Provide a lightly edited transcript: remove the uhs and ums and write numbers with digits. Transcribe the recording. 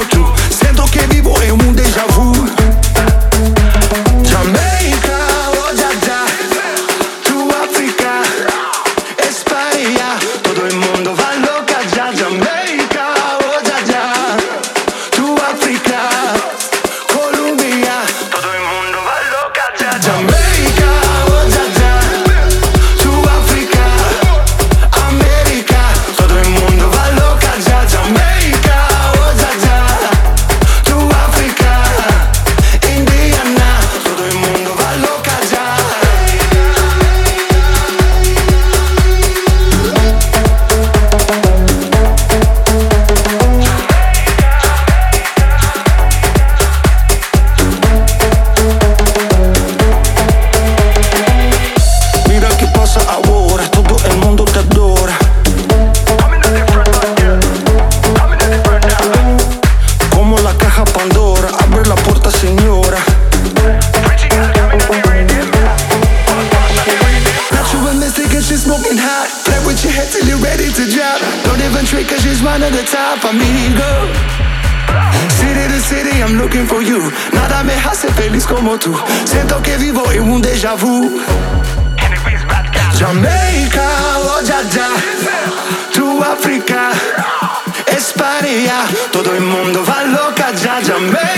tu. Sento che vivo in un déjà vu. Jamaica, oh ya ya. Tu África, España, todo el mundo va loca ya. Jamaica, oh ya ya. Tu África, Colombia, todo el mundo va loca ya. Jamaica, oh ya ya. Tu África, América, todo el mundo va loca ya. Jamaica, oh ya ya. Tu África, Indiana, todo el mundo va loca ya. Mira qué pasa ahora, todo el mundo te adora. Como la caja Pandora, abre la puerta, señora. Natural mystic and she's smoking hot. Play with your head till you're ready to drop. Don't even trick cause she's one at the top, amigo. City to city, I'm looking for you. Nada me hace feliz como tú. Siento que vivo en un déjà vu. Jamaica, oh ya ya. Tu África, España, todo el mundo va loca ya. Jamaica.